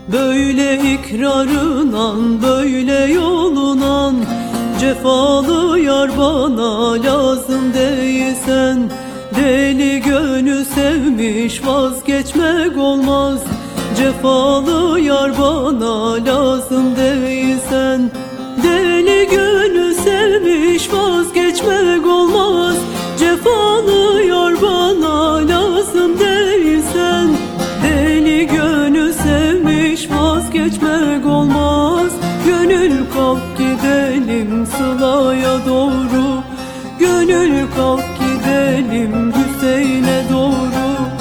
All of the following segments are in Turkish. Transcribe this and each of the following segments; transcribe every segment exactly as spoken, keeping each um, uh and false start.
Böyle ikrarınan, böyle yolunan, cefalı yar bana lazım değilsen. Deli gönül sevmiş, vazgeçmek olmaz. Cefalı yar bana lazım değilsen. Deli gönül sevmiş, vazgeçmek olmaz. Cefalı yar bana lazım değilsen. Deli gönül sevmiş, vazgeçmek olmaz. Gönül kalk gidelim Sıla'ya doğru. Gönül kalk gidelim Hüseyin'e doğru.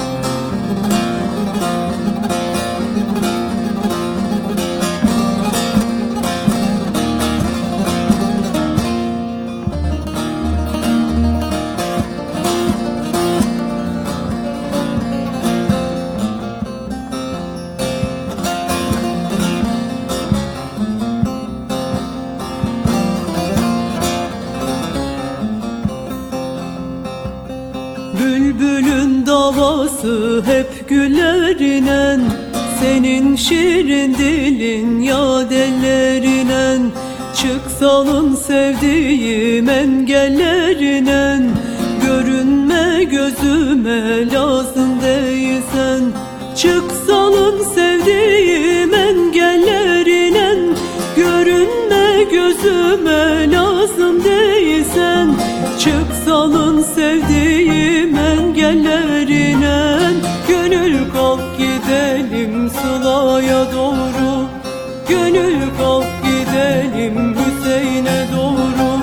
Bülbülün davası hep güllerinen, senin şirin dilin yad ellerinen. Çıksalın sevdiğim engellerinen, görünme gözüme lazım değilsen. Çıksalın sevdiğim engellerinen, görünme gözüme lazım değilsen. Çıksalın sevdiğim engellerinen, gönül kalk gidelim Sıla'ya doğru. Gönül kalk gidelim Hüseyin'e doğru.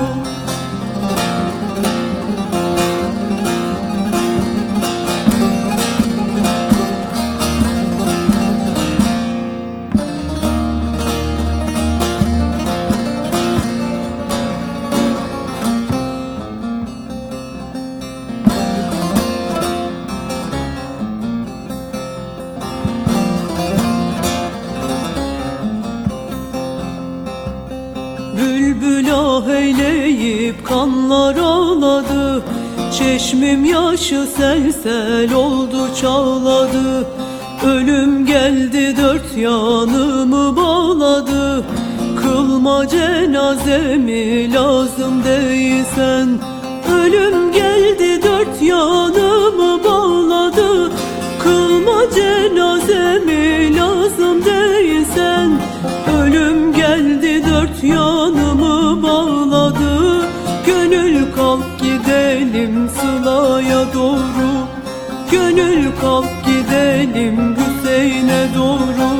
Bülbül ah eyleyip kanlar ağladı. Çeşmim yaşı sel sel oldu çağladı. Ölüm geldi dört yanımı bağladı. Kılma cenazemi lazım değilsen. Ölüm geldi dört yanımı bağladı. Kılma cenazemi lazım değilsen. Ölüm geldi dört yanımı bağladı. Gönül kalk gidelim Sıla'ya doğru. Gönül kalk gidelim Hüseyin'e doğru.